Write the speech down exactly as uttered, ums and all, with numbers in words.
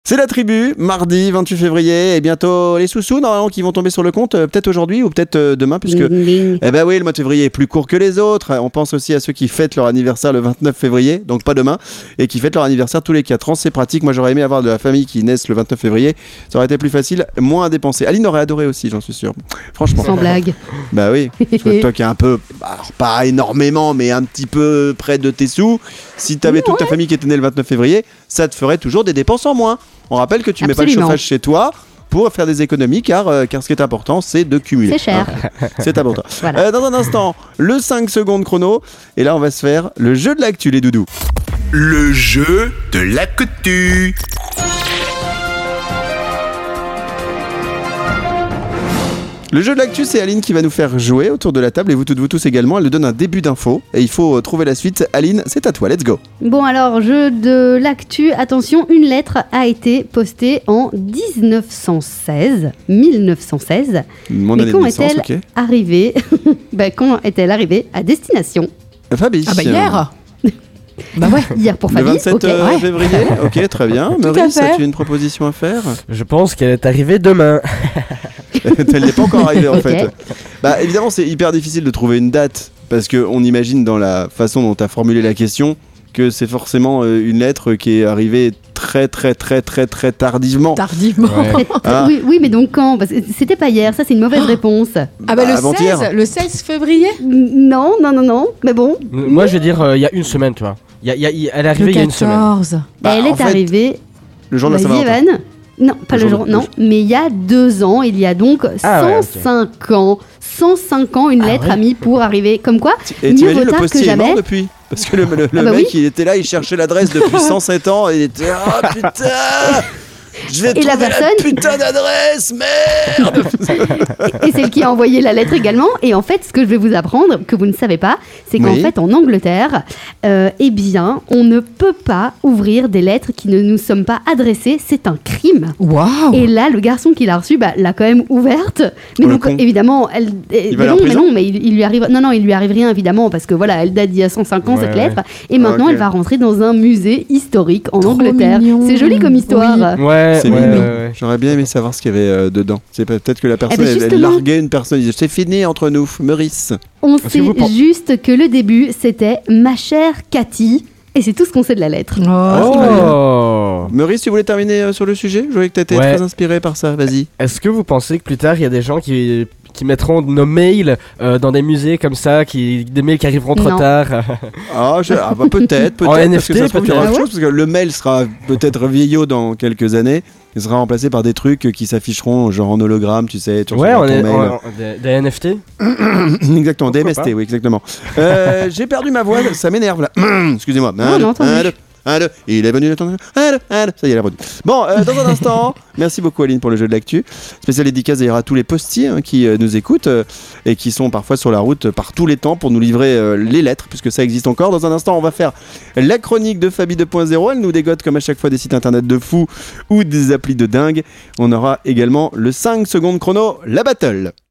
C'est la tribu, mardi vingt-huit février, et bientôt les sous-sous normalement qui vont tomber sur le compte, euh, peut-être aujourd'hui ou peut-être euh, demain, puisque Ding, ding. eh ben oui, le mois de février est plus court que les autres. On pense aussi à ceux qui fêtent leur anniversaire le vingt-neuf février, donc pas demain, et qui fêtent leur anniversaire tous les quatre ans. C'est pratique. Moi, j'aurais aimé avoir de la famille qui naissent le vingt-neuf février. Ça aurait été plus facile, moins à dépenser. Aline aurait adoré aussi, j'en suis sûr. Franchement. Sans blague. Bah oui. Toi qui es un peu, alors pas énormément, mais un petit peu près de tes sous. Si t'avais Ouais. toute ta famille qui était née le vingt-neuf février, ça te ferait toujours des dépenses en moins. On rappelle que tu mets pas Absolument. le chauffage chez toi pour faire des économies, car, euh, car ce qui est important, c'est de cumuler. C'est cher. Hein. C'est important. Voilà. Euh, dans un instant, le cinq secondes chrono. Et là, on va se faire le jeu de l'actu, les doudous. Le jeu de l'actu. Le jeu de l'actu, c'est Aline qui va nous faire jouer autour de la table, et vous toutes, vous tous également. Elle nous donne un début d'info et il faut euh, trouver la suite. Aline, c'est à toi, let's go. Bon alors, jeu de l'actu, attention, une lettre a été postée en dix-neuf cent seize. mille neuf cent seize. Mon Mais année de quand naissance, est-elle ok. arrivée bah, Quand est-elle arrivée à destination? Fabi. Ah bah hier. Bah ouais. Hier pour Le Fabi. vingt-sept ok. euh, ouais. février, ok, très bien. Tout à Maurice, fait. as-tu une proposition à faire? Je pense qu'elle est arrivée demain. Elle n'est pas encore arrivée en Ok. fait. Bah évidemment, c'est hyper difficile de trouver une date parce qu'on imagine dans la façon dont tu as formulé la question que c'est forcément euh, une lettre qui est arrivée très très très très très tardivement. Tardivement. Ouais. Ah. Oui, oui, mais donc quand? Parce que c'était pas hier, ça c'est une mauvaise réponse. Ah bah le Avant-hier. seize, le seize février. Non, non, non, non, mais bon, Moi, je vais dire, euh, il y a une semaine, tu vois. Il y a- il y a- il- elle est arrivée Le il y a une semaine. quatorze. Bah, elle en est fait, arrivée. Le jour de la Vas-y, Saint-Valentin. Evan. Non, pas Le le jour jour, de- non, mais il y a deux ans, il y a donc Ah ouais, ok. cent cinq ans. cent cinq ans, une Ah lettre ouais. a mis pour arriver. Comme quoi, Et mieux t'imagines vaut le tard que postier est mort jamais. depuis? Parce que le, le- le Ah bah mec oui. il était là, il cherchait l'adresse depuis cent sept ans et il était ah putain, je vais Et la trouver la, personne- putain d'adresse, merde. Et c'est elle qui a envoyé la lettre également. Et en fait, ce que je vais vous apprendre, que vous ne savez pas, c'est qu'en Oui. fait, en Angleterre, euh, eh bien, on ne peut pas ouvrir des lettres qui ne nous sommes pas adressées. C'est un crime. Waouh. Et là, le garçon qui l'a reçue, bah, l'a quand même ouverte. Mais Oh, le donc, con. évidemment, elle. eh, Il va mais aller en non, mais prison non, mais il, il lui arrive. Non, non, il lui arrive rien évidemment parce que voilà, elle date d'il y a cent cinq ans Ouais, cette ouais. lettre. Et maintenant, Ok. elle va rentrer dans un musée historique en Trop Angleterre. mignon. C'est joli comme histoire. Oui. Ouais, C'est ouais, mignon. ouais, ouais. J'aurais bien aimé savoir ce qu'il y avait euh, dedans. C'est peut- peut-être que la personne ben, elle, elle justement. larguait une personne. Il disait c'est fini entre nous, Maurice. On Est-ce que sait vous pen- juste que le début, c'était ma chère Cathy. Et c'est tout ce qu'on sait de la lettre. Oh. Maurice, tu voulais terminer euh, sur le sujet? Je voyais que t'étais Ouais. très inspiré par ça. Vas-y. Est-ce que vous pensez que plus tard, il y a des gens qui, qui mettront nos mails euh, dans des musées comme ça, qui, des mails qui arriveront trop Non. tard? Ah, je- ah, bah, peut-être, peut-être. En parce N F que T, ça se trouve, il y aura peut-être. autre chose, parce que le mail sera peut-être vieillot dans quelques années. Il sera remplacé par des trucs qui s'afficheront genre en hologramme, tu sais. Tu Ouais, recevras on ton est mail. en- en- des, des N F T. Exactement, des Pourquoi M S T, pas oui, exactement. Euh, J'ai perdu ma voix, ça m'énerve là. Excusez-moi. Non, non, entendu. un, deux, un, deux. Il est venu le temps. Un, deux, un, deux. Ça y est, elle est revenue. Bon, euh, dans un instant, merci beaucoup Aline pour le jeu de l'actu. Spécial dédicace d'ailleurs à tous les postiers hein, qui euh, nous écoutent euh, et qui sont parfois sur la route euh, par tous les temps pour nous livrer euh, les lettres, puisque ça existe encore. Dans un instant, on va faire la chronique de Fabi deux point zéro. Elle nous dégote comme à chaque fois des sites internet de fous ou des applis de dingue. On aura également le cinq secondes chrono, la battle.